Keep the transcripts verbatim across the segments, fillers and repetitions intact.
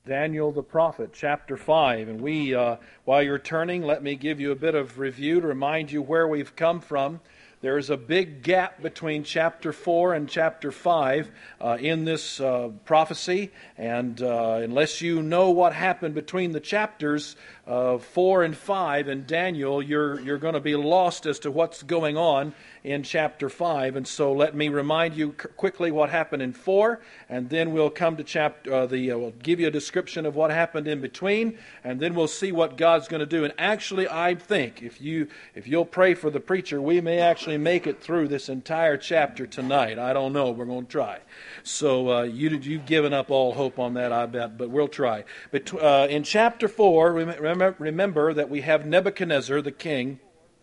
Daniel the prophet, chapter five. And we, uh, while you're turning, let me give you a bit of review to remind you where we've come from. There is a big gap between chapter four and chapter five uh, in this uh, prophecy, and uh, unless you know what happened between the chapters uh, four and five in Daniel, you're you're going to be lost as to what's going on in chapter five. And so let me remind you c- quickly what happened in four, and then we'll come to chapter uh, the uh, we'll give you a description of what happened in between, and then we'll see what God's going to do. And actually, I think if you if you'll pray for the preacher, we may actually make it through this entire chapter tonight. I don't know. We're going to try. So uh, you, you've given up all hope on that, I bet, but we'll try. But uh, in chapter four, remember, remember that we have Nebuchadnezzar, the king,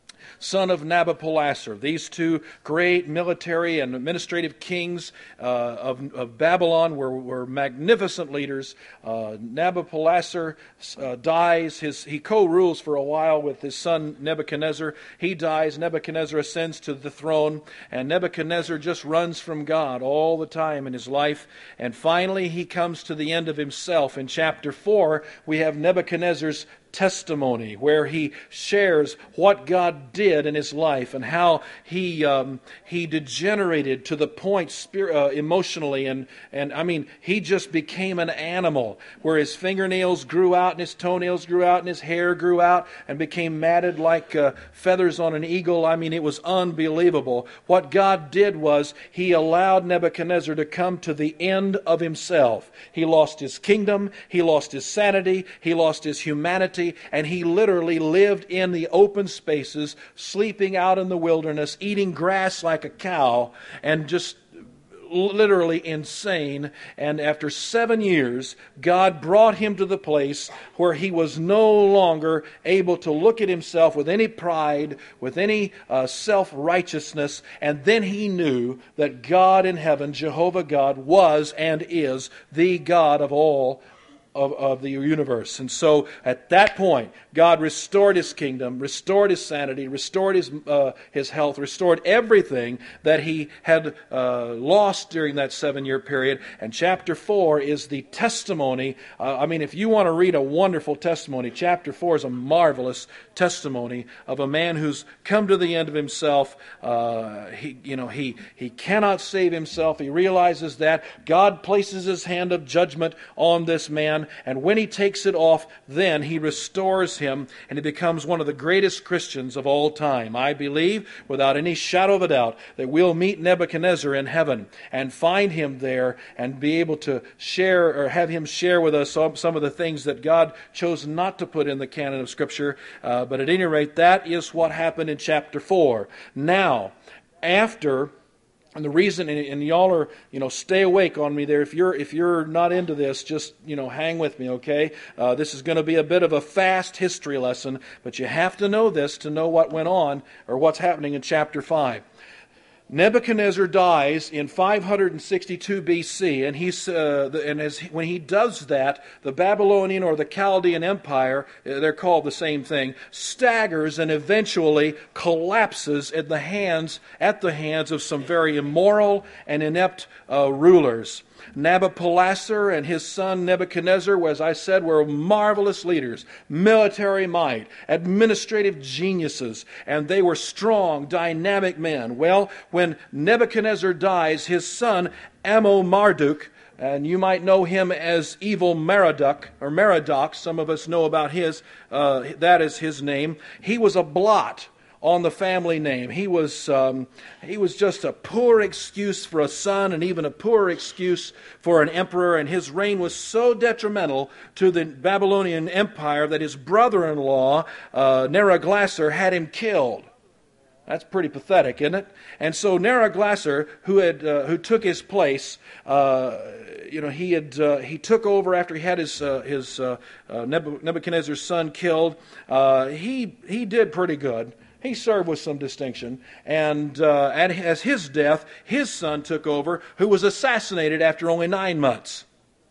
son of Nabopolassar. These two great military and administrative kings uh, of, of Babylon were, were magnificent leaders. Uh, Nabopolassar uh, dies. His, he co-rules for a while with his son Nebuchadnezzar. He dies. Nebuchadnezzar ascends to the throne, and Nebuchadnezzar just runs from God all the time in his life. And finally, he comes to the end of himself. In chapter four, we have Nebuchadnezzar's testimony, where he shares what God did in his life and how he um, he degenerated to the point spirit, uh, emotionally, and and I mean he just became an animal, where his fingernails grew out and his toenails grew out and his hair grew out and became matted like uh, feathers on an eagle. I mean, it was unbelievable. What God did was he allowed Nebuchadnezzar to come to the end of himself. He lost his kingdom, he lost his sanity, he lost his humanity, and he literally lived in the open spaces, sleeping out in the wilderness, eating grass like a cow, and just literally insane. And after seven years, God brought him to the place where he was no longer able to look at himself with any pride, with any uh, self-righteousness, and then he knew that God in heaven, Jehovah God, was and is the God of all Of, of the universe. And so at that point, God restored his kingdom, restored his sanity, restored his uh, his health, restored everything that he had uh, lost during that seven-year period. And chapter four is the testimony. Uh, I mean, if you want to read a wonderful testimony, chapter four is a marvelous testimony of a man who's come to the end of himself. Uh, he, you know, he he cannot save himself. He realizes that God places his hand of judgment on this man. And when he takes it off, then he restores him, and he becomes one of the greatest Christians of all time. I believe, without any shadow of a doubt, that we'll meet Nebuchadnezzar in heaven and find him there and be able to share, or have him share with us some, some of the things that God chose not to put in the canon of Scripture. Uh, but at any rate, that is what happened in chapter four. Now, after... And the reason, and y'all are, you know, stay awake on me there. If you're if you're not into this, just, you know, hang with me, okay? Uh, this is going to be a bit of a fast history lesson, but you have to know this to know what went on, or what's happening in chapter five. Nebuchadnezzar dies in five hundred sixty-two B C, and he's uh, and as when he does that, the Babylonian or the Chaldean Empire, they're called the same thing, staggers and eventually collapses at the hands at the hands of some very immoral and inept uh, rulers. Nabopolassar and his son Nebuchadnezzar, as I said, were marvelous leaders, military might, administrative geniuses, and they were strong, dynamic men. Well, when Nebuchadnezzar dies, his son Ammo-Marduk, and you might know him as Evil Merodach, or Merodach, some of us know about his, uh, that is his name. He was a blot on the family name. He was um, he was just a poor excuse for a son, and even a poor excuse for an emperor, and his reign was so detrimental to the Babylonian Empire that his brother-in-law, uh, Neriglissar, had him killed. That's pretty pathetic, isn't it? And so Neriglissar, who had uh, who took his place, uh, you know, he had uh, he took over after he had his uh, his uh, uh, Nebuchadnezzar's son killed. Uh, he he did pretty good. He served with some distinction, and uh, at, as his death, his son took over, who was assassinated after only nine months.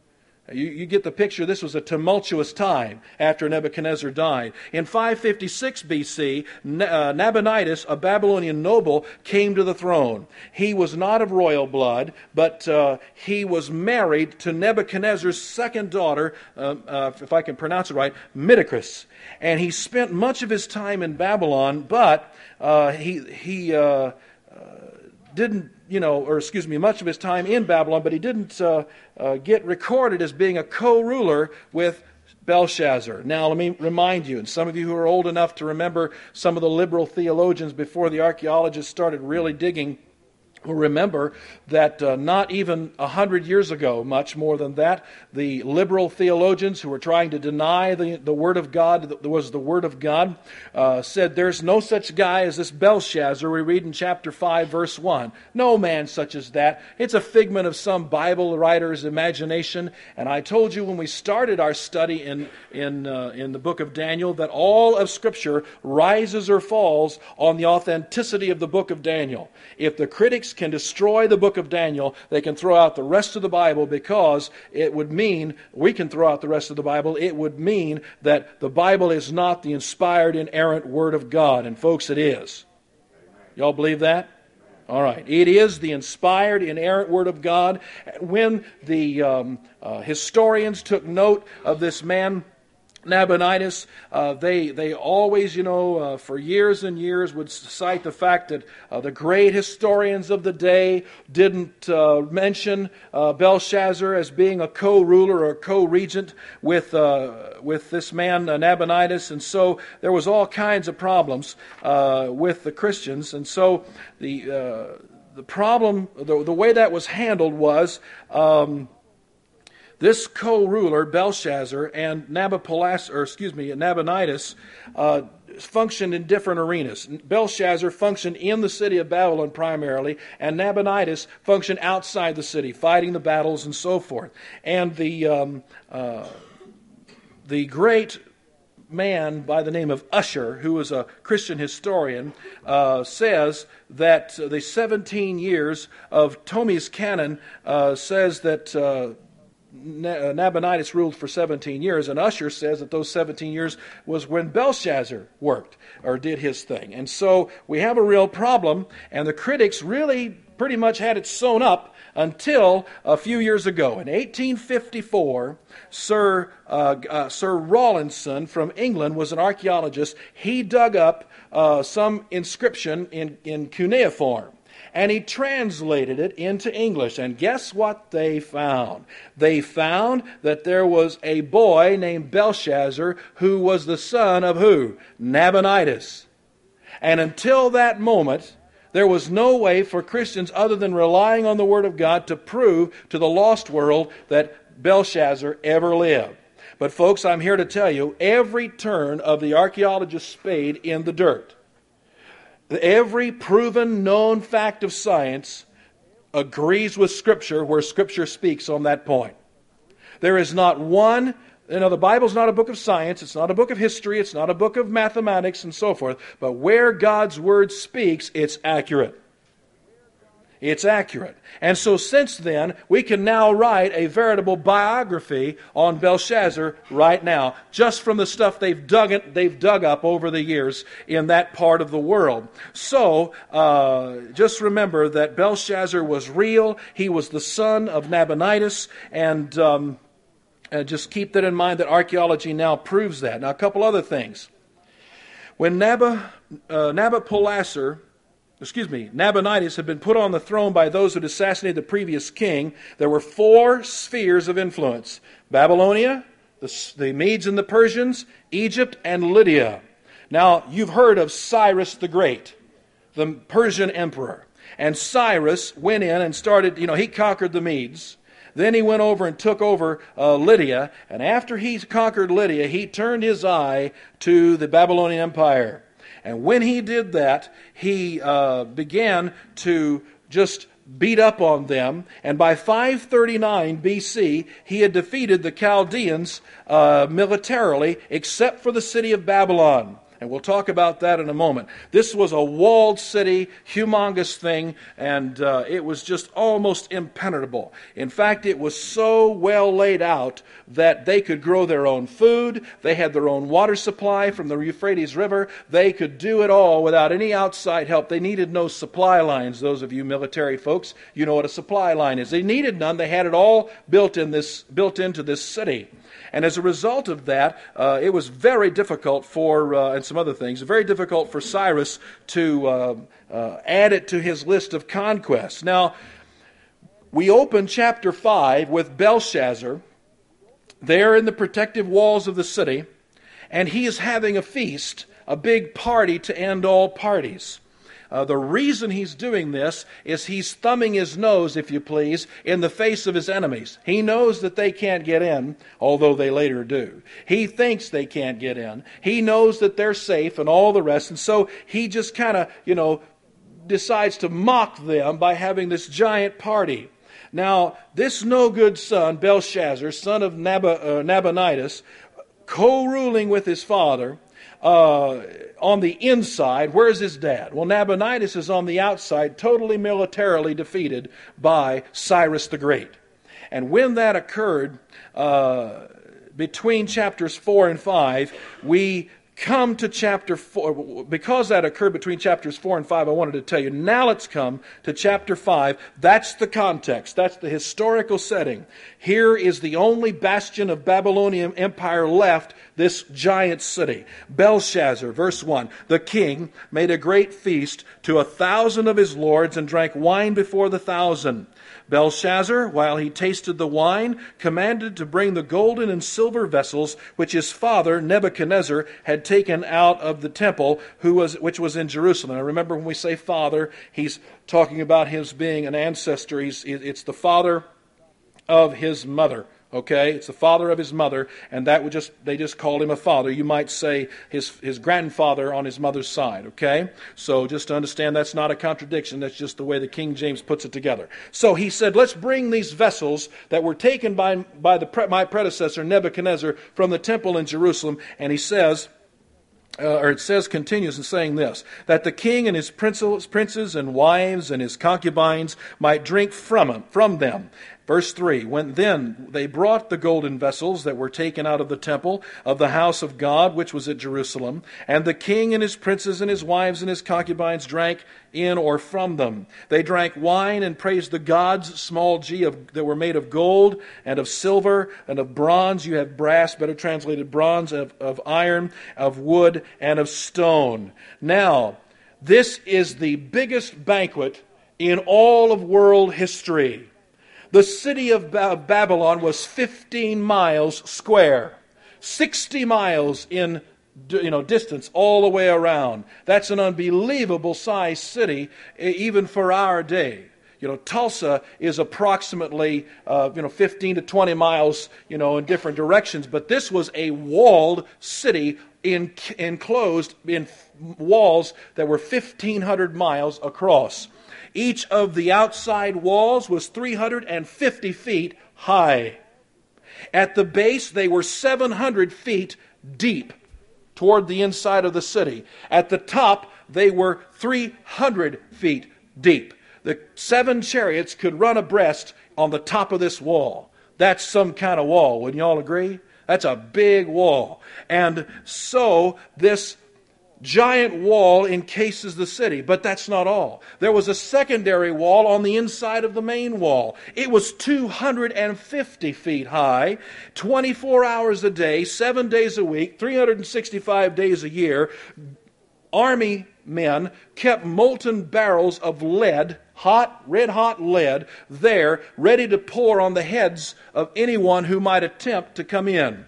You, you get the picture. This was a tumultuous time after Nebuchadnezzar died. In five fifty-six B C, Nabonidus, a Babylonian noble, came to the throne. He was not of royal blood, but uh, he was married to Nebuchadnezzar's second daughter, uh, uh, if I can pronounce it right, Midikris. And he spent much of his time in Babylon, but uh, he he uh, uh, didn't, you know, or excuse me, much of his time in Babylon, but he didn't uh, uh, get recorded as being a co-ruler with Belshazzar. Now, let me remind you, and some of you who are old enough to remember some of the liberal theologians before the archaeologists started really digging, will remember that uh, not even a hundred years ago, much more than that, the liberal theologians who were trying to deny the, the Word of God, that was the Word of God, uh, said there's no such guy as this Belshazzar we read in chapter five, verse one. No man such as that. It's a figment of some Bible writer's imagination. And I told you when we started our study in, in, uh, in the book of Daniel that all of Scripture rises or falls on the authenticity of the book of Daniel. If the critics can destroy the book of Daniel, they can throw out the rest of the Bible, because it would mean, we can throw out the rest of the Bible, it would mean that the Bible is not the inspired, inerrant Word of God. And folks, it is. Y'all believe that? All right. It is the inspired, inerrant Word of God. When the um, uh, historians took note of this man, Nabonidus, uh, they they always, you know, uh, for years and years would cite the fact that uh, the great historians of the day didn't uh, mention uh, Belshazzar as being a co-ruler or a co-regent with uh, with this man uh, Nabonidus, and so there was all kinds of problems uh, with the Christians, and so the uh, the problem, the, the way that was handled was. Um, This co-ruler, Belshazzar, and Nabopolassar, or excuse me, Nabonidus, uh, functioned in different arenas. Belshazzar functioned in the city of Babylon primarily, and Nabonidus functioned outside the city, fighting the battles and so forth. And the um, uh, the great man by the name of Ussher, who was a Christian historian, uh, says that the seventeen years of Ptolemy's canon uh, says that uh, Nabonidus ruled for seventeen years, and Ussher says that those seventeen years was when Belshazzar worked or did his thing. And so we have a real problem, and the critics really pretty much had it sewn up until a few years ago. In eighteen fifty-four, Sir uh, uh, Sir Rawlinson from England was an archaeologist. He dug up uh, some inscription in, in cuneiform, and he translated it into English. And guess what they found? They found that there was a boy named Belshazzar who was the son of who? Nabonidus. And until that moment, there was no way for Christians other than relying on the Word of God to prove to the lost world that Belshazzar ever lived. But folks, I'm here to tell you, every turn of the archaeologist's spade in the dirt, every proven, known fact of science agrees with Scripture where Scripture speaks on that point. There is not one, you know, the Bible's not a book of science, it's not a book of history, it's not a book of mathematics and so forth, but where God's Word speaks, it's accurate. It's accurate. And so since then, we can now write a veritable biography on Belshazzar right now, just from the stuff they've dug it, they've dug up over the years in that part of the world. So, uh, just remember that Belshazzar was real. He was the son of Nabonidus, and um, uh, just keep that in mind that archaeology now proves that. Now, a couple other things. When Nab- uh, Nabopolassar Excuse me, Nabonidus had been put on the throne by those who had assassinated the previous king, there were four spheres of influence. Babylonia, the, the Medes and the Persians, Egypt, and Lydia. Now, you've heard of Cyrus the Great, the Persian emperor. And Cyrus went in and started, you know, he conquered the Medes. Then he went over and took over uh, Lydia. And after he conquered Lydia, he turned his eye to the Babylonian Empire. And when he did that, he uh, began to just beat up on them. And by five thirty-nine B C, he had defeated the Chaldeans uh, militarily, except for the city of Babylon. And we'll talk about that in a moment. This was a walled city, humongous thing, and uh, it was just almost impenetrable. In fact, it was so well laid out that they could grow their own food. They had their own water supply from the Euphrates River. They could do it all without any outside help. They needed no supply lines. Those of you military folks, you know what a supply line is. They needed none. They had it all built in this, built into this city. And as a result of that, uh, it was very difficult for, uh, and some other things, very difficult for Cyrus to uh, uh, add it to his list of conquests. Now, we open chapter five with Belshazzar there in the protective walls of the city, and he is having a feast, a big party to end all parties. Uh, the reason he's doing this is he's thumbing his nose, if you please, in the face of his enemies. He knows that they can't get in, although they later do. He thinks they can't get in. He knows that they're safe and all the rest. And so he just kind of, you know, decides to mock them by having this giant party. Now, this no-good son, Belshazzar, son of Nab- uh, Nabonidus, co-ruling with his father, Uh, on the inside, where's his dad? Well, Nabonidus is on the outside, totally militarily defeated by Cyrus the Great. And when that occurred, uh, between chapters four and five, we come to chapter four. Because that occurred between chapters four and five, I wanted to tell you. Now let's come to chapter five. That's the context. That's the historical setting. Here is the only bastion of Babylonian empire left, this giant city. Belshazzar, verse one. The king made a great feast to a thousand of his lords and drank wine before the thousand. Belshazzar, while he tasted the wine, commanded to bring the golden and silver vessels which his father Nebuchadnezzar had taken out of the temple, who was which was in Jerusalem. Now remember, when we say father, he's talking about his being an ancestor. He's, it's the father of his mother. Okay, it's the father of his mother, and that would just they just called him a father. You might say his his grandfather on his mother's side. Okay, so just to understand, that's not a contradiction. That's just the way the King James puts it together. So he said, let's bring these vessels that were taken by by the my predecessor Nebuchadnezzar from the temple in Jerusalem, and he says. Uh, or it says, continues in saying this, that the king and his princes, princes and wives and his concubines might drink from him, from them. Verse three, when then they brought the golden vessels that were taken out of the temple of the house of God, which was at Jerusalem, and the king and his princes and his wives and his concubines drank in or from them. They drank wine and praised the gods, small g, of, that were made of gold and of silver and of bronze. You have brass, better translated bronze, of, of iron, of wood, and of stone. Now, this is the biggest banquet in all of world history. The city of Babylon was fifteen miles square, sixty miles in you know distance all the way around. That's an unbelievable sized city, even for our day. You know, Tulsa is approximately uh, you know fifteen to twenty miles you know in different directions, but this was a walled city in, enclosed in walls that were fifteen hundred miles across. Each of the outside walls was three hundred fifty feet high. At the base, they were seven hundred feet deep toward the inside of the city. At the top, they were three hundred feet deep. The seven chariots could run abreast on the top of this wall. That's some kind of wall, wouldn't you all agree? That's a big wall. And so this giant wall encases the city, but that's not all. There was a secondary wall on the inside of the main wall. It was two hundred fifty feet high, twenty-four hours a day, seven days a week, three hundred sixty-five days a year. Army men kept molten barrels of lead, hot, red-hot lead, there, ready to pour on the heads of anyone who might attempt to come in.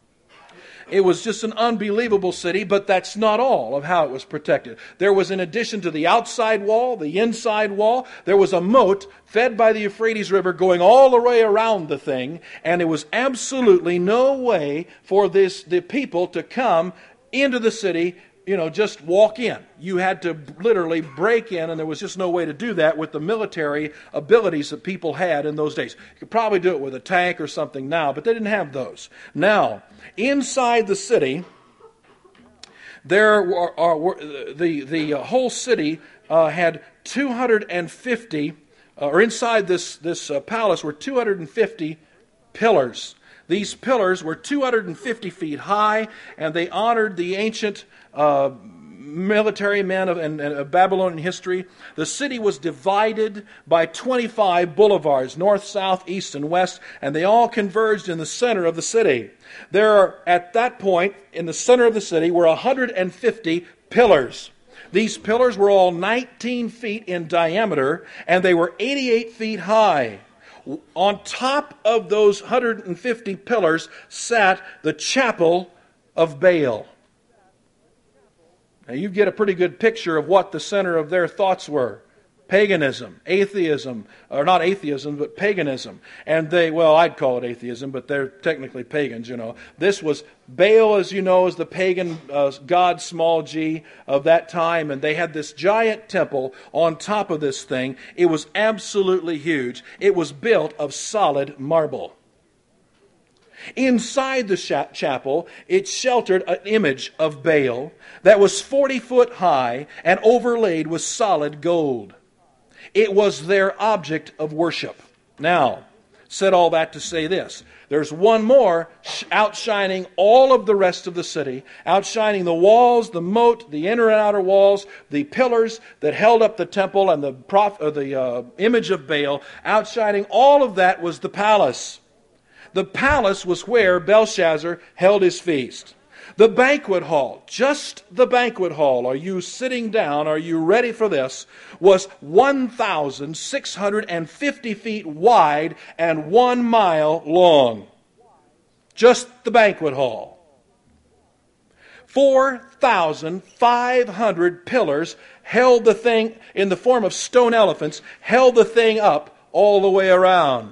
It was just an unbelievable city, but that's not all of how it was protected. There was, in addition to the outside wall, the inside wall, there was a moat fed by the Euphrates River going all the way around the thing, and there was absolutely no way for this the people to come into the city, you know, just walk in. You had to literally break in, and there was just no way to do that with the military abilities that people had in those days. You could probably do it with a tank or something now, but they didn't have those. Now, inside the city, there were, are, were the the uh, whole city uh, had two hundred fifty, uh, or inside this this uh, palace were two hundred fifty pillars. These pillars were two hundred fifty feet high, and they honored the ancient uh, military men of, and, and of Babylonian history. The city was divided by twenty-five boulevards, north, south, east, and west, and they all converged in the center of the city. There are, at that point, in the center of the city, were one hundred fifty pillars. These pillars were all nineteen feet in diameter, and they were eighty-eight feet high. On top of those one hundred fifty pillars sat the chapel of Baal. Now you get a pretty good picture of what the center of their thoughts were. Paganism, atheism, or not atheism, but paganism. And they, well, I'd call it atheism, but they're technically pagans, you know. This was, Baal, as you know, is the pagan uh, god, small g, of that time. And they had this giant temple on top of this thing. It was absolutely huge. It was built of solid marble. Inside the chapel, it sheltered an image of Baal that was forty foot high and overlaid with solid gold. It was their object of worship. Now, said all that to say this. There's one more outshining all of the rest of the city, outshining the walls, the moat, the inner and outer walls, the pillars that held up the temple and the, prof, or the uh, image of Baal. Outshining all of that was the palace. The palace was where Belshazzar held his feast. The banquet hall, just the banquet hall, are you sitting down, are you ready for this, was one thousand six hundred fifty feet wide and one mile long. Just the banquet hall. four thousand five hundred pillars held the thing, in the form of stone elephants, held the thing up all the way around.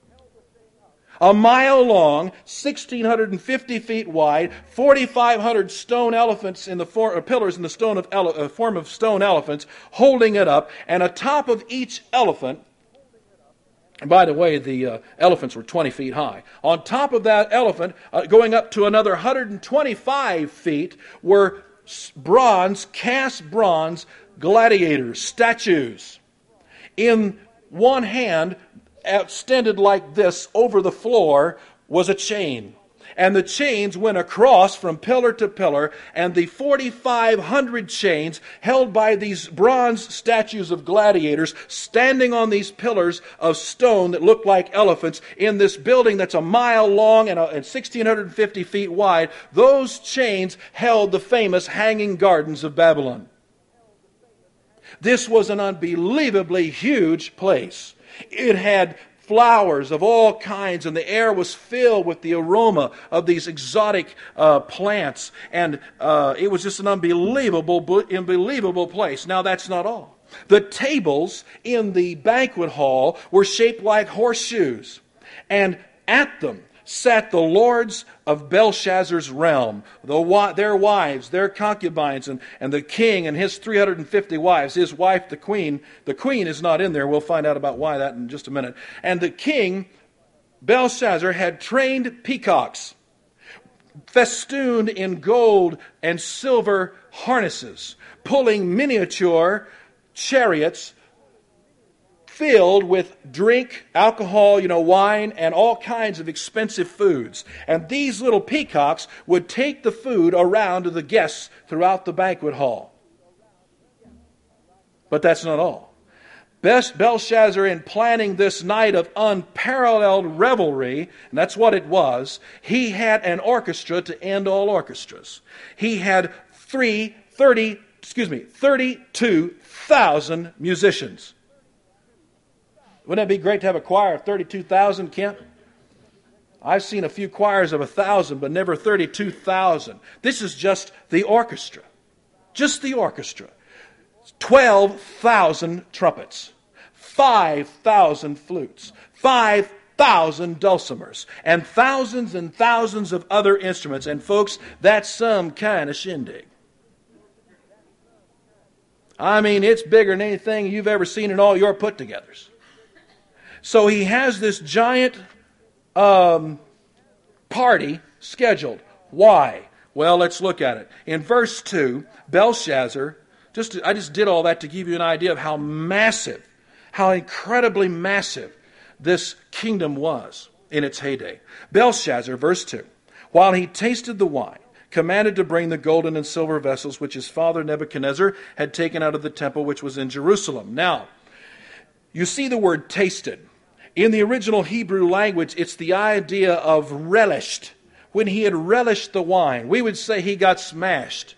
A mile long, one thousand six hundred fifty feet wide, four thousand five hundred stone elephants in the form, or pillars in the stone of ele, uh, form of stone elephants, holding it up, and atop of each elephant. And by the way, the uh, elephants were twenty feet high. On top of that elephant, uh, going up to another one hundred twenty-five feet, were bronze, cast bronze gladiators, statues. In one hand, extended like this over the floor, was a chain. And the chains went across from pillar to pillar, and the four thousand five hundred chains held by these bronze statues of gladiators standing on these pillars of stone that looked like elephants in this building that's a mile long and, a, and one thousand six hundred fifty feet wide. Those chains held the famous Hanging Gardens of Babylon. This was an unbelievably huge place. It had flowers of all kinds, and the air was filled with the aroma of these exotic uh, plants. And uh, it was just an unbelievable, unbelievable place. Now, that's not all. The tables in the banquet hall were shaped like horseshoes, and at them sat the lords of Belshazzar's realm, the, their wives, their concubines, and, and the king and his three hundred fifty wives, his wife, the queen. The queen is not in there. We'll find out about why that in just a minute. And the king, Belshazzar, had trained peacocks, festooned in gold and silver harnesses, pulling miniature chariots filled with drink, alcohol, you know, wine, and all kinds of expensive foods. And these little peacocks would take the food around to the guests throughout the banquet hall. But that's not all. Belshazzar, in planning this night of unparalleled revelry, and that's what it was, he had an orchestra to end all orchestras. He had three, thirty, excuse me, thirty-two thousand musicians. Wouldn't that be great to have a choir of thirty-two thousand, Kent? I've seen a few choirs of one thousand, but never thirty-two thousand. This is just the orchestra. Just the orchestra. twelve thousand trumpets, five thousand flutes, five thousand dulcimers, and thousands and thousands of other instruments. And folks, that's some kind of shindig. I mean, it's bigger than anything you've ever seen in all your put-togethers. So he has this giant um, party scheduled. Why? Well, let's look at it. In verse two, Belshazzar, just to, I just did all that to give you an idea of how massive, how incredibly massive this kingdom was in its heyday. Belshazzar, verse two, while he tasted the wine, commanded to bring the golden and silver vessels which his father Nebuchadnezzar had taken out of the temple which was in Jerusalem. Now, you see the word tasted. In the original Hebrew language, it's the idea of relished. When he had relished the wine, we would say he got smashed.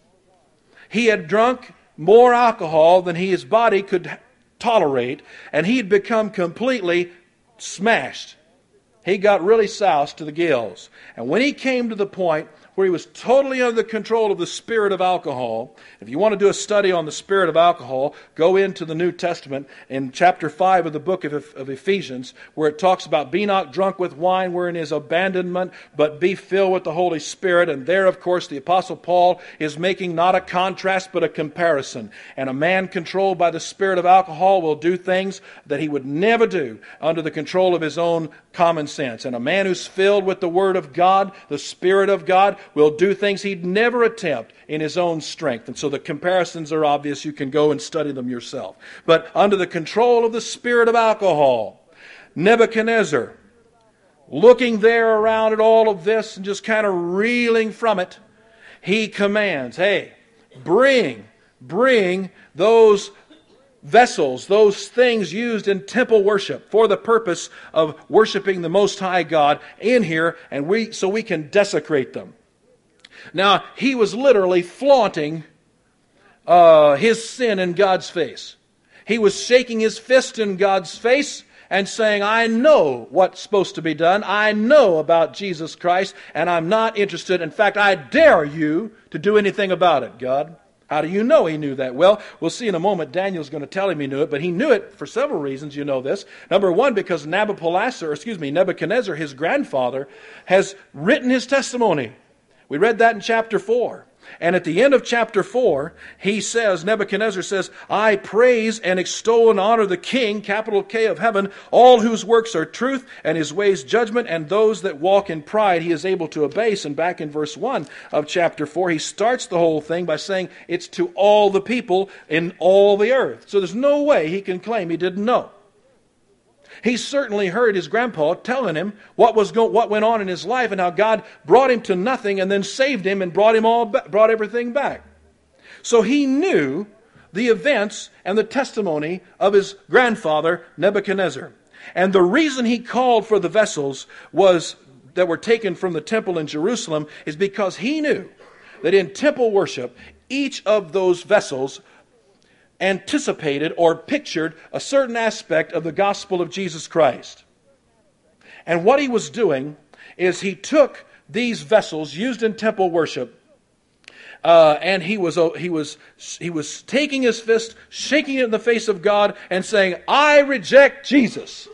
He had drunk more alcohol than he, his body could tolerate, and he had become completely smashed. He got really soused to the gills. And when he came to the point where he was totally under the control of the spirit of alcohol. If you want to do a study on the spirit of alcohol, go into the New Testament in chapter five of the book of, of Ephesians, where it talks about be not drunk with wine wherein is abandonment, but be filled with the Holy Spirit. And there, of course, the Apostle Paul is making not a contrast, but a comparison. And a man controlled by the spirit of alcohol will do things that he would never do under the control of his own common sense. And a man who's filled with the Word of God, the Spirit of God, will do things he'd never attempt in his own strength. And so the comparisons are obvious. You can go and study them yourself. But under the control of the spirit of alcohol, Nebuchadnezzar, looking there around at all of this and just kind of reeling from it, he commands, hey, bring, bring those vessels, those things used in temple worship for the purpose of worshiping the Most High God in here, and we so we can desecrate them. Now, he was literally flaunting uh, his sin in God's face. He was shaking his fist in God's face and saying, I know what's supposed to be done. I know about Jesus Christ, and I'm not interested. In fact, I dare you to do anything about it, God. How do you know he knew that? Well, we'll see in a moment. Daniel's going to tell him he knew it, but he knew it for several reasons. You know this. Number one, because Nabopolassar, excuse me, Nebuchadnezzar, his grandfather, has written his testimony. We read that in chapter four. And at the end of chapter four, he says, Nebuchadnezzar says, I praise and extol and honor the King, capital K of heaven, all whose works are truth and his ways judgment, and those that walk in pride he is able to abase. And back in verse one of chapter four, he starts the whole thing by saying it's to all the people in all the earth. So there's no way he can claim he didn't know. He certainly heard his grandpa telling him what was go- what went on in his life and how God brought him to nothing and then saved him and brought him all ba- brought everything back. So he knew the events and the testimony of his grandfather Nebuchadnezzar. And the reason he called for the vessels was that were taken from the temple in Jerusalem is because he knew that in temple worship each of those vessels anticipated or pictured a certain aspect of the gospel of Jesus Christ. And what he was doing is he took these vessels used in temple worship, uh, and he was uh, he was he was taking his fist, shaking it in the face of God, and saying, "I reject Jesus."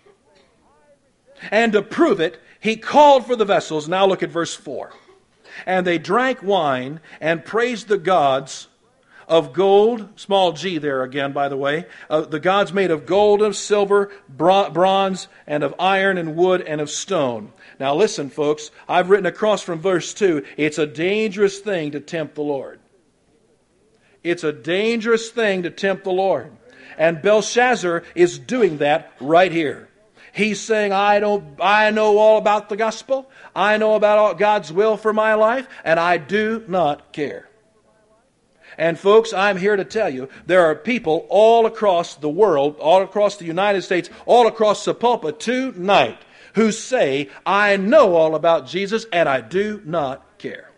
And to prove it, he called for the vessels. Now look at verse four. And they drank wine and praised the gods of gold, small g there again, by the way, uh, the gods made of gold, of silver, bro- bronze, and of iron and wood and of stone. Now listen, folks, I've written across from verse two, it's a dangerous thing to tempt the Lord. It's a dangerous thing to tempt the Lord. And Belshazzar is doing that right here. He's saying, I don't, I know all about the gospel. I know about all God's will for my life, and I do not care. And folks, I'm here to tell you, there are people all across the world, all across the United States, all across the pulpit tonight, who say, I know all about Jesus and I do not care.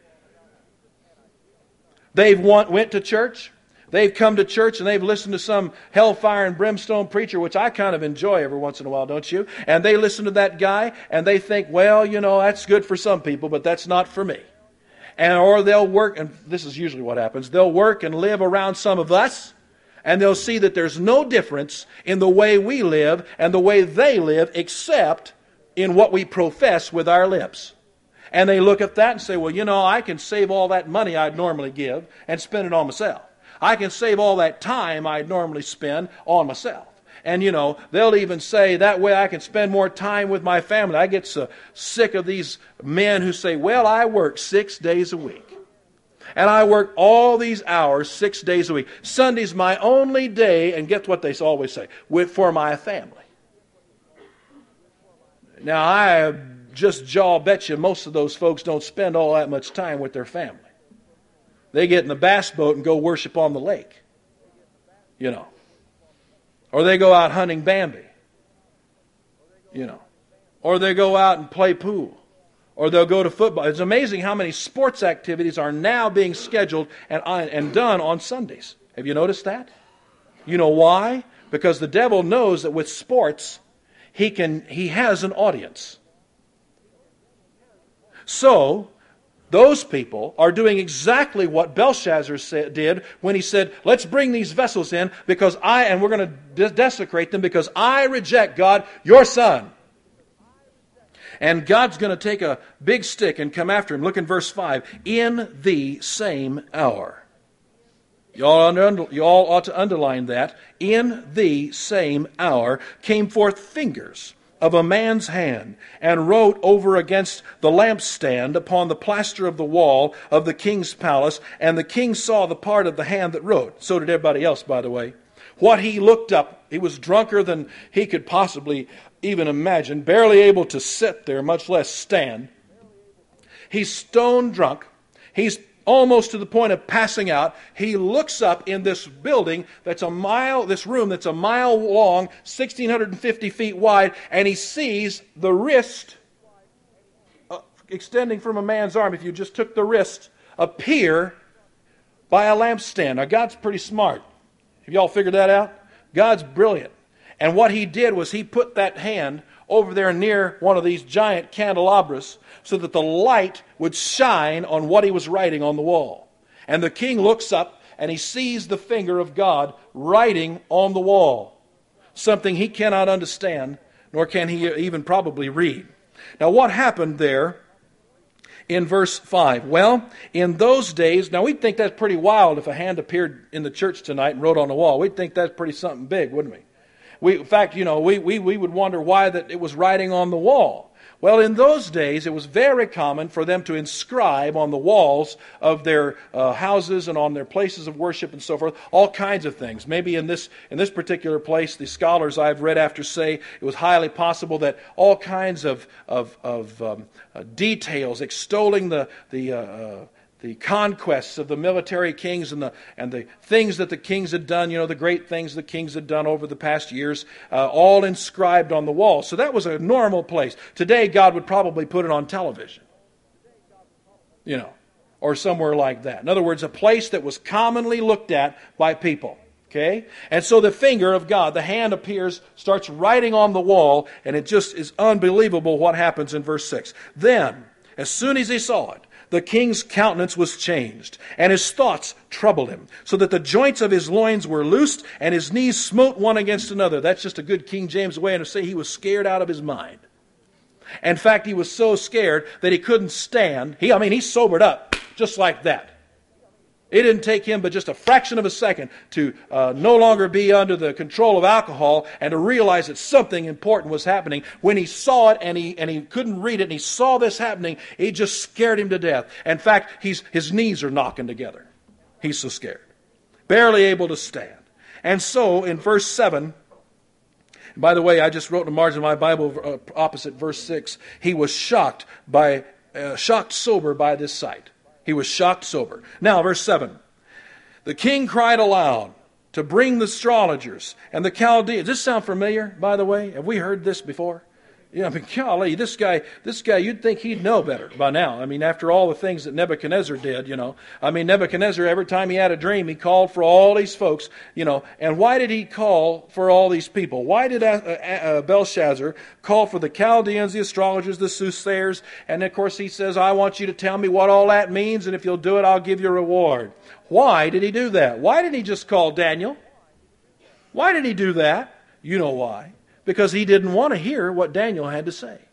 They've want, went to church, they've come to church and they've listened to some hellfire and brimstone preacher, which I kind of enjoy every once in a while, don't you? And they listen to that guy and they think, well, you know, that's good for some people, but that's not for me. And or they'll work, and this is usually what happens, they'll work and live around some of us, and they'll see that there's no difference in the way we live and the way they live except in what we profess with our lips. And they look at that and say, well, you know, I can save all that money I'd normally give and spend it on myself. I can save all that time I'd normally spend on myself. And, you know, they'll even say, that way I can spend more time with my family. I get so sick of these men who say, well, I work six days a week. And I work all these hours, six days a week. Sunday's my only day, and guess what they always say? With, for my family. Now, I just jaw bet you most of those folks don't spend all that much time with their family. They get in the bass boat and go worship on the lake. You know. Or they go out hunting Bambi. You know. Or they go out and play pool. Or they'll go to football. It's amazing how many sports activities are now being scheduled and, and done on Sundays. Have you noticed that? You know why? Because the devil knows that with sports, he can he has an audience. So, those people are doing exactly what Belshazzar said, did when he said, let's bring these vessels in because I, and we're going to de- desecrate them because I reject, God, your son. And God's going to take a big stick and come after him. Look in verse five. In the same hour. You all, under, you all ought to underline that. In the same hour came forth fingers of a man's hand, and wrote over against the lampstand upon the plaster of the wall of the king's palace. And the king saw the part of the hand that wrote. So did everybody else, by the way. What he looked up, he was drunker than he could possibly even imagine, barely able to sit there, much less stand. He's stone drunk. He's almost to the point of passing out. He looks up in this building that's a mile, this room that's a mile long, one thousand six hundred fifty feet wide, and he sees the wrist uh, extending from a man's arm, if you just took the wrist, appear by a lampstand. Now, God's pretty smart. Have y'all figured that out? God's brilliant. And what he did was he put that hand over there near one of these giant candelabras so that the light would shine on what he was writing on the wall. And the king looks up and he sees the finger of God writing on the wall. Something he cannot understand, nor can he even probably read. Now what happened there in verse five? Well, in those days, now we'd think that's pretty wild if a hand appeared in the church tonight and wrote on the wall. We'd think that's pretty something big, wouldn't we? We, in fact, you know, we, we, we would wonder why that it was writing on the wall. Well, in those days, it was very common for them to inscribe on the walls of their uh, houses and on their places of worship and so forth, all kinds of things. Maybe in this in this particular place, the scholars I've read after say it was highly possible that all kinds of of, of um, uh, details extolling the the uh, uh, the conquests of the military kings and the and the things that the kings had done, you know, the great things the kings had done over the past years, uh, all inscribed on the wall. So that was a normal place. Today, God would probably put it on television, you know, or somewhere like that. In other words, a place that was commonly looked at by people. Okay? And so the finger of God, the hand appears, starts writing on the wall, and it just is unbelievable what happens in verse six. Then, as soon as he saw it, the king's countenance was changed, and his thoughts troubled him, so that the joints of his loins were loosed, and his knees smote one against another. That's just a good King James way to say he was scared out of his mind. In fact, he was so scared that he couldn't stand. He, I mean, he sobered up just like that. It didn't take him but just a fraction of a second to uh, no longer be under the control of alcohol and to realize that something important was happening. When he saw it and he and he couldn't read it and he saw this happening, it just scared him to death. In fact, he's, his knees are knocking together. He's so scared. Barely able to stand. And so in verse seven, by the way, I just wrote in the margin of my Bible uh, opposite verse six, he was shocked by uh, shocked sober by this sight. He was shocked sober. Now, verse seven. The king cried aloud to bring the astrologers and the Chaldeans. Does this sound familiar, by the way? Have we heard this before? You know, I mean, golly, this guy, this guy, you'd think he'd know better by now. I mean, after all the things that Nebuchadnezzar did, you know. I mean, Nebuchadnezzar, every time he had a dream, he called for all these folks, you know. And why did he call for all these people? Why did uh, uh, Belshazzar call for the Chaldeans, the astrologers, the soothsayers? And, of course, he says, I want you to tell me what all that means, and if you'll do it, I'll give you a reward. Why did he do that? Why didn't he just call Daniel? Why did he do that? You know why. Because he didn't want to hear what Daniel had to say.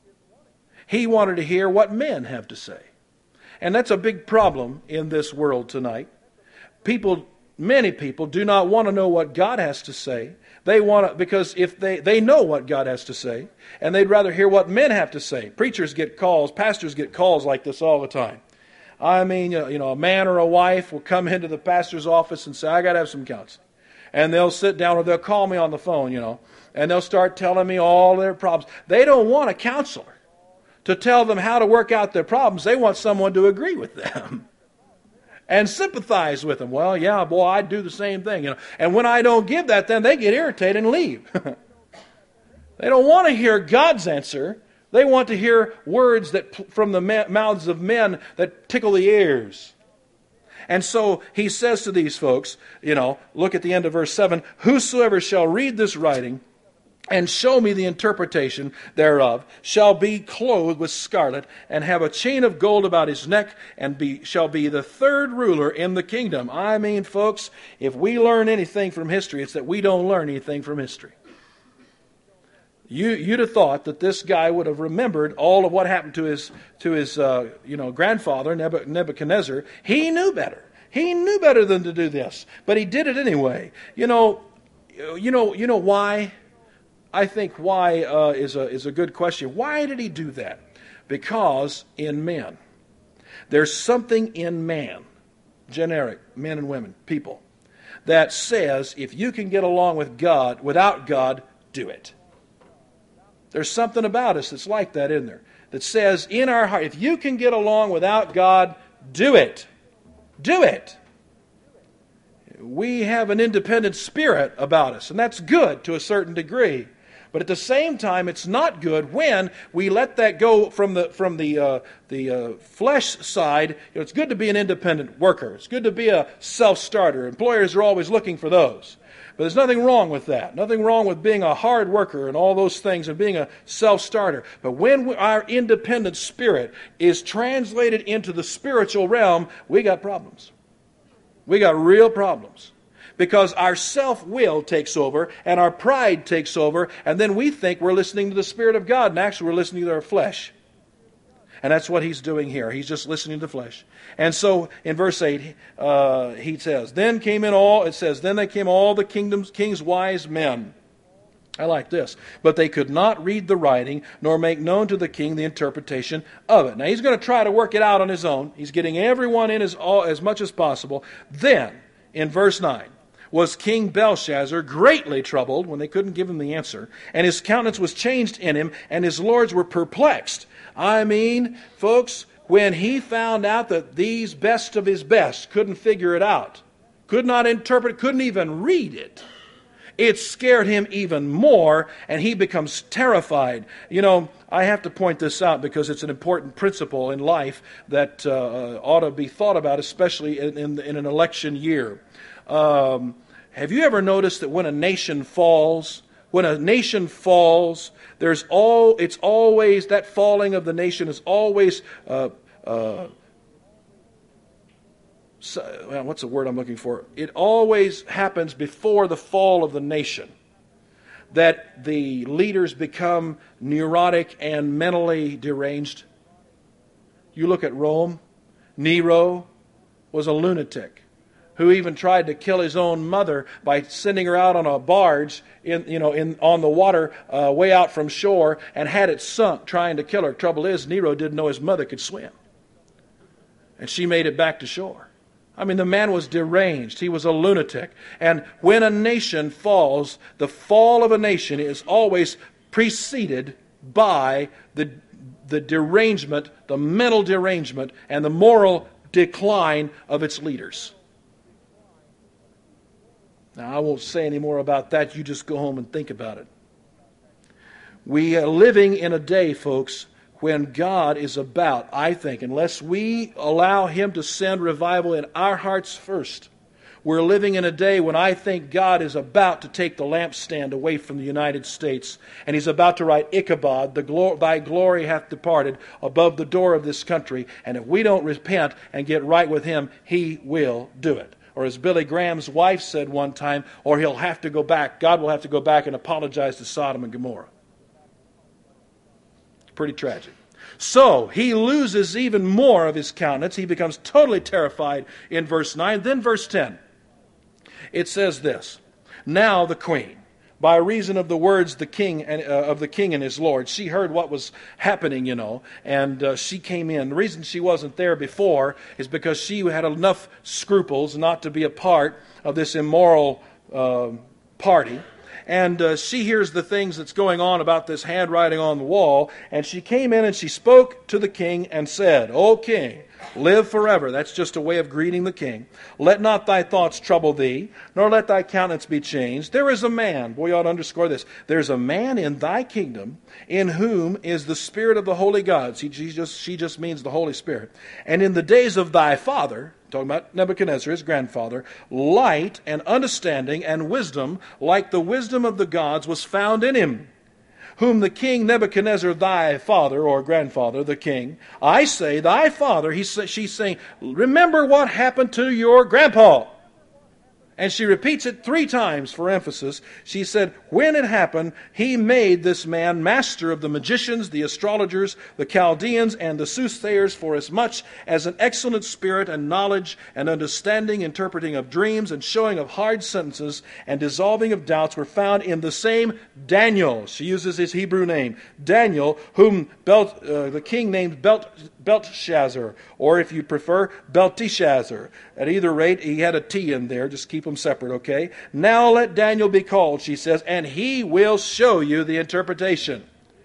He wanted to hear what men have to say. And that's a big problem in this world tonight. People many people do not want to know what God has to say. They want to, because if they, they know what God has to say, and they'd rather hear what men have to say. Preachers get calls, pastors get calls like this all the time. I mean, you know, you know, a man or a wife will come into the pastor's office and say, I got to have some counseling. And they'll sit down, or they'll call me on the phone, you know, and they'll start telling me all their problems. They don't want a counselor to tell them how to work out their problems. They want someone to agree with them and sympathize with them. Well, yeah, boy, I'd do the same thing, you know. And when I don't give that, then they get irritated and leave. They don't want to hear God's answer. They want to hear words that from the mouths of men that tickle the ears. And so he says to these folks, you know, look at the end of verse seven, whosoever shall read this writing and show me the interpretation thereof shall be clothed with scarlet and have a chain of gold about his neck and be shall be the third ruler in the kingdom. I mean, folks, if we learn anything from history, it's that we don't learn anything from history. You, you'd have thought that this guy would have remembered all of what happened to his to his uh, you know grandfather Nebuchadnezzar. He knew better. He knew better than to do this, but he did it anyway. You know, you know, you know why? I think why uh, is a is a good question. Why did he do that? Because in men, there's something in man, generic men and women, people, that says if you can get along with God without God, do it. There's something about us that's like that, isn't there? That says in our heart, if you can get along without God, do it. Do it. We have an independent spirit about us, and that's good to a certain degree. But at the same time, it's not good when we let that go from the from the uh, the uh, flesh side. You know, it's good to be an independent worker. It's good to be a self-starter. Employers are always looking for those. But there's nothing wrong with that. Nothing wrong with being a hard worker and all those things and being a self-starter. But when our independent spirit is translated into the spiritual realm, we got problems. We got real problems. Because our self-will takes over and our pride takes over, and then we think we're listening to the Spirit of God, and actually we're listening to our flesh. And that's what he's doing here. He's just listening to the flesh. And so in verse eight, uh, he says, Then came in all, it says, Then they came all the kingdom's king's wise men. I like this. But they could not read the writing, nor make known to the king the interpretation of it. Now he's going to try to work it out on his own. He's getting everyone in as, all, as much as possible. Then, in verse nine, was King Belshazzar greatly troubled when they couldn't give him the answer, and his countenance was changed in him, and his lords were perplexed. I mean, folks, when he found out that these best of his best couldn't figure it out, could not interpret, couldn't even read it, it scared him even more, and he becomes terrified. You know, I have to point this out because it's an important principle in life that uh, ought to be thought about, especially in, in, in an election year. Um, have you ever noticed that when a nation falls, when a nation falls, there's all, it's always, that falling of the nation is always, uh, uh, so, well, what's the word I'm looking for? It always happens before the fall of the nation, that the leaders become neurotic and mentally deranged. You look at Rome. Nero was a lunatic who even tried to kill his own mother by sending her out on a barge in, you know, in on the water uh, way out from shore, and had it sunk trying to kill her. Trouble is, Nero didn't know his mother could swim, and she made it back to shore. I mean, the man was deranged. He was a lunatic. And when a nation falls, the fall of a nation is always preceded by the, the derangement, the mental derangement, and the moral decline of its leaders. Now, I won't say any more about that. You just go home and think about it. We are living in a day, folks, when God is about, I think, unless we allow Him to send revival in our hearts first, we're living in a day when I think God is about to take the lampstand away from the United States, and He's about to write Ichabod, the glor- thy glory hath departed, above the door of this country, and if we don't repent and get right with Him, He will do it. Or as Billy Graham's wife said one time, or He'll have to go back, God will have to go back and apologize to Sodom and Gomorrah. Pretty tragic. So he loses even more of his countenance. He becomes totally terrified in verse nine. Then verse ten. It says this, now the queen, by reason of the words the king and, uh, of the king and his lord, she heard what was happening, you know, and uh, she came in. The reason she wasn't there before is because she had enough scruples not to be a part of this immoral uh, party. And uh, she hears the things that's going on about this handwriting on the wall, and she came in and she spoke to the king and said, O king, live forever. That's just a way of greeting the king. Let not thy thoughts trouble thee, nor let thy countenance be changed. There is a man, boy, you ought to underscore this, there's a man in thy kingdom in whom is the Spirit of the holy gods. He, she, just, she just means the Holy Spirit. And in the days of thy father, talking about Nebuchadnezzar, his grandfather, light and understanding and wisdom, like the wisdom of the gods, was found in him, whom the king Nebuchadnezzar, thy father, or grandfather, the king, I say, thy father, he, she's saying, remember what happened to your grandpa. And she repeats it three times for emphasis. She said, when it happened, he made this man master of the magicians, the astrologers, the Chaldeans, and the soothsayers, for as much as an excellent spirit and knowledge and understanding, interpreting of dreams and showing of hard sentences and dissolving of doubts were found in the same Daniel. She uses his Hebrew name, Daniel, whom Belt, uh, the king named Belt, Belteshazzar, or if you prefer, Belteshazzar. At either rate, he had a T in there. Just keep them separate, okay? Now let Daniel be called, she says, and he will show you the interpretation.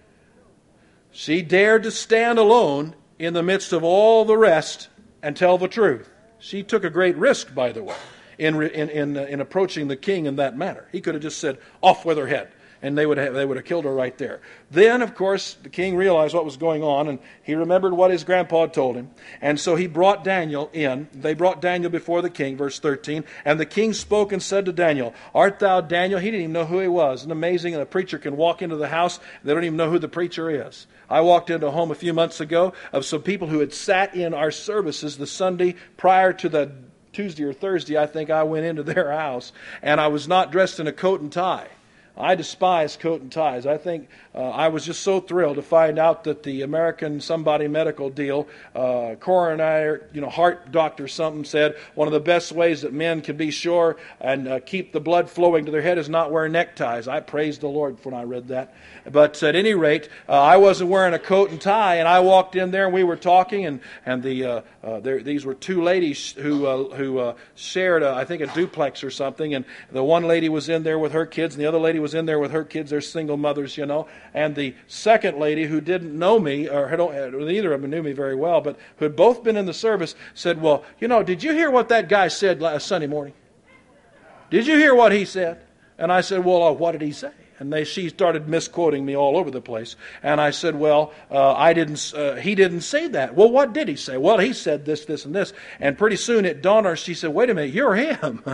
She dared to stand alone in the midst of all the rest and tell the truth. She took a great risk, by the way, in in in, uh, in approaching the king in that manner. He could have just said, off with her head. And they would have, they would have killed her right there. Then, of course, the king realized what was going on, and he remembered what his grandpa had told him. And so he brought Daniel in. They brought Daniel before the king, verse thirteen. And the king spoke and said to Daniel, art thou Daniel? He didn't even know who he was. Isn't it amazing that a preacher can walk into the house, they don't even know who the preacher is. I walked into a home a few months ago of some people who had sat in our services the Sunday prior to the Tuesday or Thursday, I think I went into their house, and I was not dressed in a coat and tie. I despise coat and ties. I think uh, I was just so thrilled to find out that the American somebody medical deal, uh, coronary, you know, heart doctor something said one of the best ways that men can be sure and uh, keep the blood flowing to their head is not wear neckties. I praised the Lord when I read that. But at any rate, uh, I wasn't wearing a coat and tie, and I walked in there and we were talking, and and the uh, uh, there, these were two ladies who uh, who uh, shared, a, I think, a duplex or something, and the one lady was in there with her kids, and the other lady was in there with her kids. They're single mothers, you know. And the second lady, who didn't know me, or had, neither of them knew me very well, but who had both been in the service, said, well, you know, did you hear what that guy said last Sunday morning? Did you hear what he said? And I said, well, uh, what did he say? And they, she started misquoting me all over the place. And I said, well, uh, I didn't. Uh, he didn't say that. Well, what did he say? Well, he said this, this, and this. And pretty soon it dawned on her. She said, wait a minute, you're him.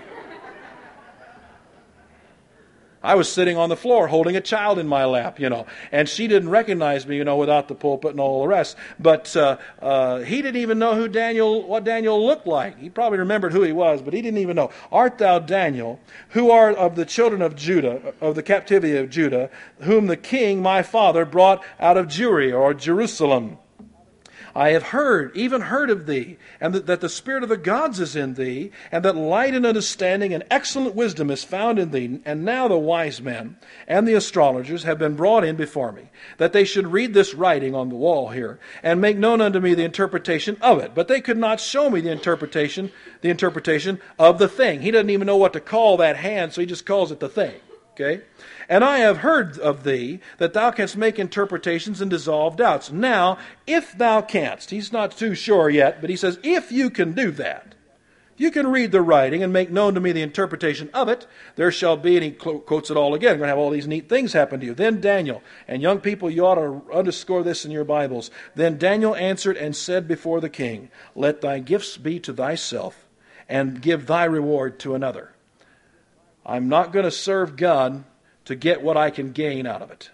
I was sitting on the floor holding a child in my lap, you know, and she didn't recognize me, you know, without the pulpit and all the rest. But uh, uh, he didn't even know who Daniel, what Daniel looked like. He probably remembered who he was, but he didn't even know. Art thou Daniel, who art of the children of Judah, of the captivity of Judah, whom the king my father brought out of Jewry, or Jerusalem? I have heard, even heard of thee, and that, that the Spirit of the gods is in thee, and that light and understanding and excellent wisdom is found in thee. And now the wise men and the astrologers have been brought in before me, that they should read this writing on the wall here, and make known unto me the interpretation of it. But they could not show me the interpretation, the interpretation of the thing. He doesn't even know what to call that hand, so he just calls it the thing. Okay? And I have heard of thee, that thou canst make interpretations and dissolve doubts. Now, if thou canst, he's not too sure yet, but he says, if you can do that, you can read the writing and make known to me the interpretation of it, there shall be, and he quotes it all again, we're going to have all these neat things happen to you. Then Daniel, and young people, you ought to underscore this in your Bibles. Then Daniel answered and said before the king, let thy gifts be to thyself, and give thy reward to another. I'm not going to serve God to get what I can gain out of it.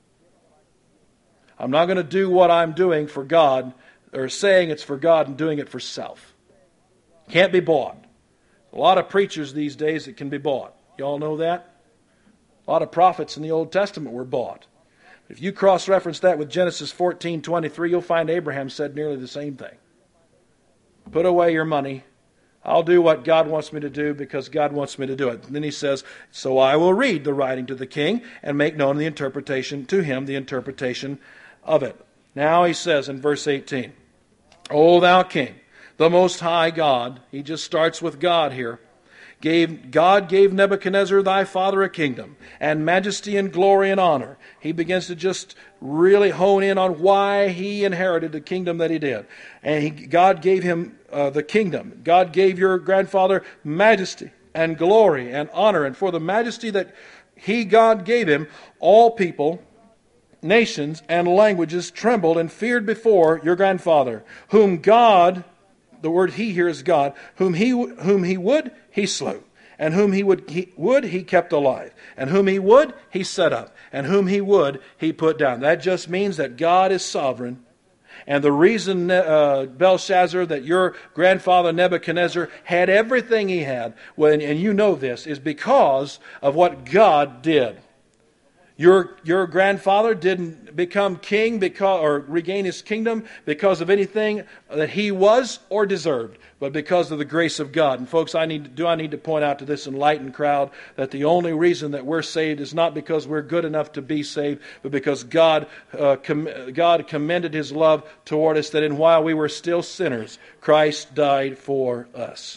I'm not going to do what I'm doing for God, or saying it's for God and doing it for self. Can't be bought. A lot of preachers these days that can be bought. You all know that? A lot of prophets in the Old Testament were bought. If you cross-reference that with Genesis fourteen twenty-three, you'll find Abraham said nearly the same thing. Put away your money. I'll do what God wants me to do because God wants me to do it. And then he says, so I will read the writing to the king and make known the interpretation to him, the interpretation of it. Now he says in verse eighteen, O thou king, the most high God, he just starts with God here, Gave, God gave Nebuchadnezzar thy father a kingdom, and majesty and glory and honor. He begins to just really hone in on why he inherited the kingdom that he did. And he, God gave him uh, the kingdom. God gave your grandfather majesty and glory and honor. And for the majesty that he, God, gave him, all people, nations, and languages trembled and feared before your grandfather, whom God... The word he here is God, whom he whom he would, he slew. And whom he would, he would, he kept alive. And whom he would, he set up. And whom he would, he put down. That just means that God is sovereign. And the reason, uh, Belshazzar, that your grandfather Nebuchadnezzar had everything he had, when, and you know this, is because of what God did. Your, your grandfather didn't become king because, or regain his kingdom because of anything that he was or deserved, but because of the grace of God. And folks, I need to, do I need to point out to this enlightened crowd that the only reason that we're saved is not because we're good enough to be saved, but because God, uh, com- God commended his love toward us, that in while we were still sinners, Christ died for us.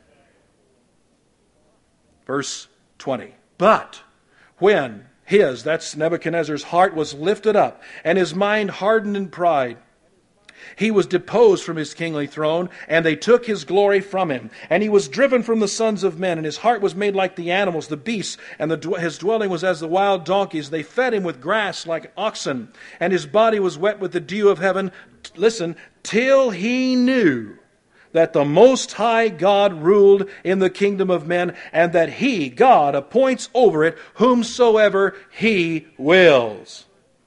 Verse twenty. But when His, that's Nebuchadnezzar's heart, was lifted up, and his mind hardened in pride, he was deposed from his kingly throne, and they took his glory from him. And he was driven from the sons of men, and his heart was made like the animals, the beasts, and the, his dwelling was as the wild donkeys. They fed him with grass like oxen, and his body was wet with the dew of heaven. Listen, till he knew that the Most High God ruled in the kingdom of men, and that He, God, appoints over it whomsoever He wills.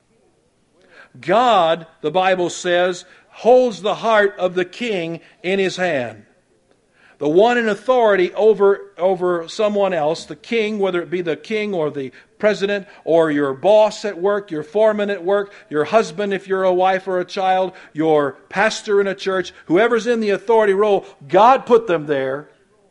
God, the Bible says, holds the heart of the king in His hand. The one in authority over, over someone else, the king, whether it be the king or the president or your boss at work, your foreman at work, your husband if you're a wife or a child, your pastor in a church, whoever's in the authority role, God put them there.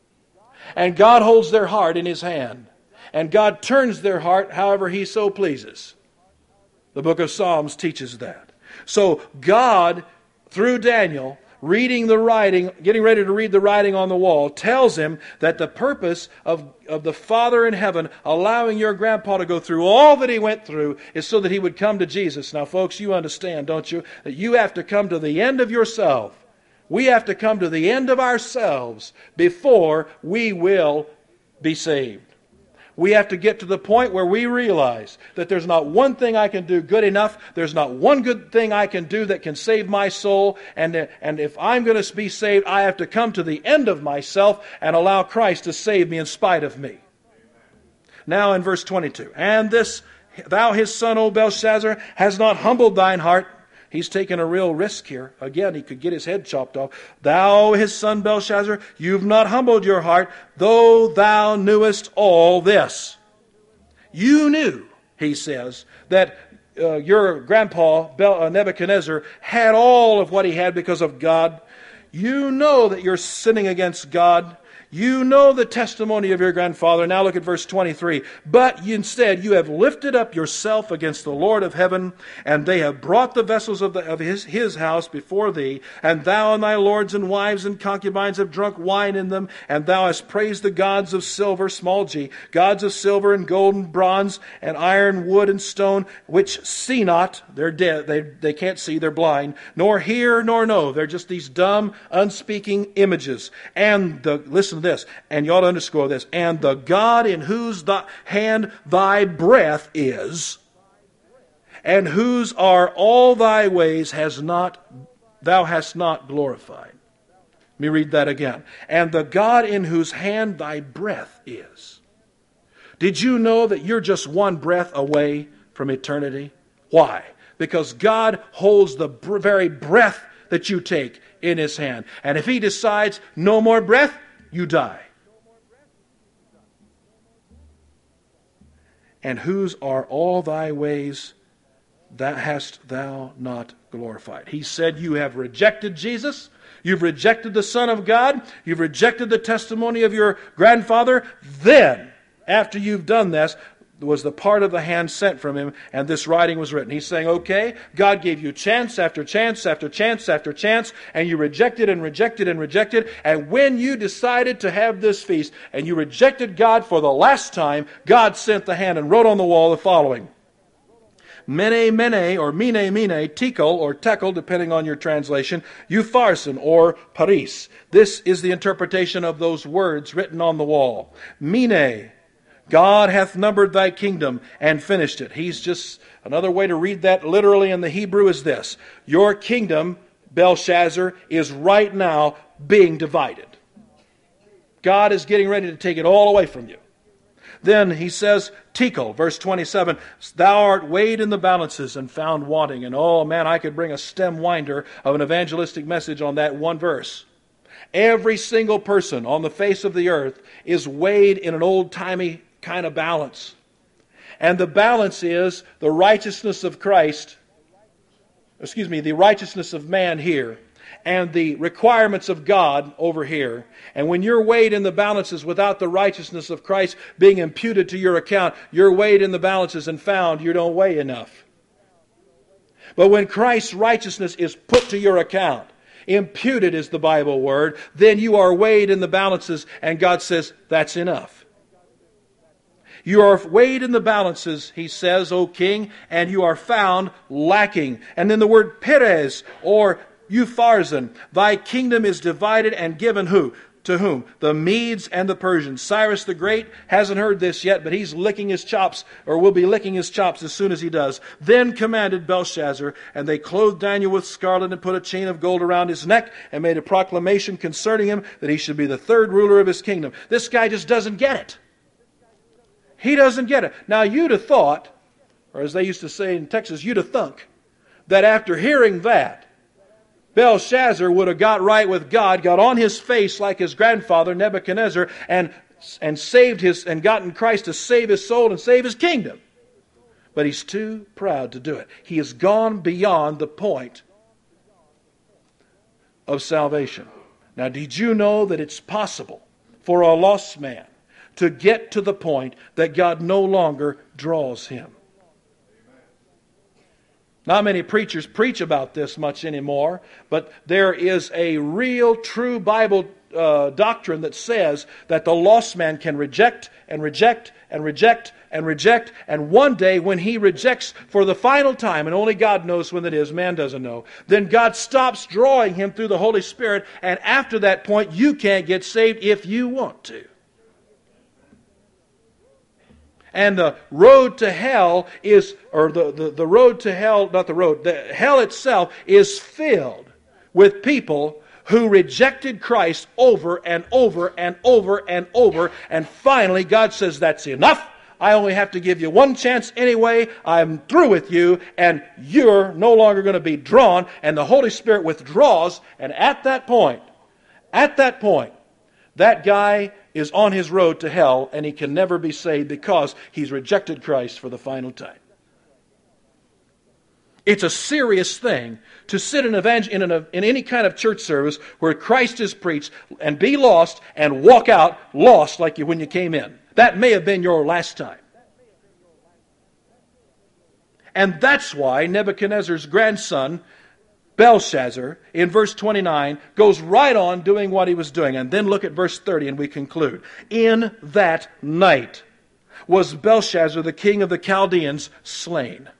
And God holds their heart in His hand. And God turns their heart however He so pleases. The book of Psalms teaches that. So God, through Daniel, reading the writing, getting ready to read the writing on the wall, tells him that the purpose of, of the Father in heaven allowing your grandpa to go through all that he went through is so that he would come to Jesus. Now, folks, you understand, don't you, that you have to come to the end of yourself. We have to come to the end of ourselves before we will be saved. We have to get to the point where we realize that there's not one thing I can do good enough. There's not one good thing I can do that can save my soul. And, and if I'm going to be saved, I have to come to the end of myself and allow Christ to save me in spite of me. Now in verse twenty-two. And this, thou his son, O Belshazzar, has not humbled thine heart. He's taken a real risk here. Again, he could get his head chopped off. Thou, his son Belshazzar, you've not humbled your heart, though thou knewest all this. You knew, he says, that uh, your grandpa, Bel- uh, Nebuchadnezzar, had all of what he had because of God. You know that you're sinning against God. You know the testimony of your grandfather. Now look at verse twenty-three. But instead you have lifted up yourself against the Lord of heaven, and they have brought the vessels of, the, of his, his house before thee, and thou and thy lords and wives and concubines have drunk wine in them, and thou hast praised the gods of silver, small g, gods of silver and gold and bronze and iron, wood and stone, which see not, they're dead, they, they can't see, they're blind, nor hear nor know. They're just these dumb, unspeaking images. And the, listen, this, and you ought to underscore this, and the God in whose th- hand thy breath is, and whose are all thy ways, has not thou hast not glorified. Let me read that again. And the God in whose hand thy breath is. Did you know that you're just one breath away from eternity? Why? Because God holds the br- very breath that you take in His hand. And if He decides no more breath, you die. And whose are all thy ways, that hast thou not glorified. He said, you have rejected Jesus. You've rejected the Son of God. You've rejected the testimony of your grandfather. Then, after you've done this, was the part of the hand sent from him, and this writing was written. He's saying, okay, God gave you chance after chance after chance after chance, and you rejected and rejected and rejected, and when you decided to have this feast, and you rejected God for the last time, God sent the hand and wrote on the wall the following. Mene, mene, or mine, mine, tekel, or tekel, depending on your translation, eupharsin, or paris. This is the interpretation of those words written on the wall. Mene, God hath numbered thy kingdom and finished it. He's just, another way to read that literally in the Hebrew is this. Your kingdom, Belshazzar, is right now being divided. God is getting ready to take it all away from you. Then he says, Tekel, verse twenty-seven, thou art weighed in the balances and found wanting. And oh man, I could bring a stem winder of an evangelistic message on that one verse. Every single person on the face of the earth is weighed in an old-timey kind of balance. And the balance is the righteousness of Christ, excuse me, the righteousness of man here, and the requirements of God over here. And when you're weighed in the balances without the righteousness of Christ being imputed to your account, you're weighed in the balances and found you don't weigh enough. But when Christ's righteousness is put to your account, imputed is the Bible word, then you are weighed in the balances and God says, that's enough. You are weighed in the balances, he says, O king, and you are found lacking. And then the word Perez, or Eupharsin, thy kingdom is divided and given who? To whom? The Medes and the Persians. Cyrus the Great hasn't heard this yet, but he's licking his chops, or will be licking his chops as soon as he does. Then commanded Belshazzar, and they clothed Daniel with scarlet and put a chain of gold around his neck and made a proclamation concerning him that he should be the third ruler of his kingdom. This guy just doesn't get it. He doesn't get it. Now you'd have thought, or as they used to say in Texas, you'd have thunk, that after hearing that, Belshazzar would have got right with God, got on his face like his grandfather Nebuchadnezzar, and, and saved his and gotten Christ to save his soul and save his kingdom. But he's too proud to do it. He has gone beyond the point of salvation. Now, did you know that it's possible for a lost man to get to the point that God no longer draws him? Not many preachers preach about this much anymore, but there is a real, true Bible uh, doctrine that says that the lost man can reject and reject and reject and reject, and one day when he rejects for the final time, and only God knows when it is, man doesn't know, then God stops drawing him through the Holy Spirit, and after that point you can't get saved if you want to. And the road to hell is, or the, the, the road to hell, not the road, the hell itself is filled with people who rejected Christ over and over and over and over. And finally God says, that's enough. I only have to give you one chance anyway. I'm through with you, and you're no longer going to be drawn. And the Holy Spirit withdraws, and at that point, at that point, that guy is on his road to hell, and he can never be saved because he's rejected Christ for the final time. It's a serious thing to sit in, evangel- in, an, in any kind of church service where Christ is preached and be lost and walk out lost like you when you came in. That may have been your last time. And that's why Nebuchadnezzar's grandson, Belshazzar, in verse twenty-nine, goes right on doing what he was doing. And then look at verse thirty and we conclude. In that night was Belshazzar, the king of the Chaldeans, slain.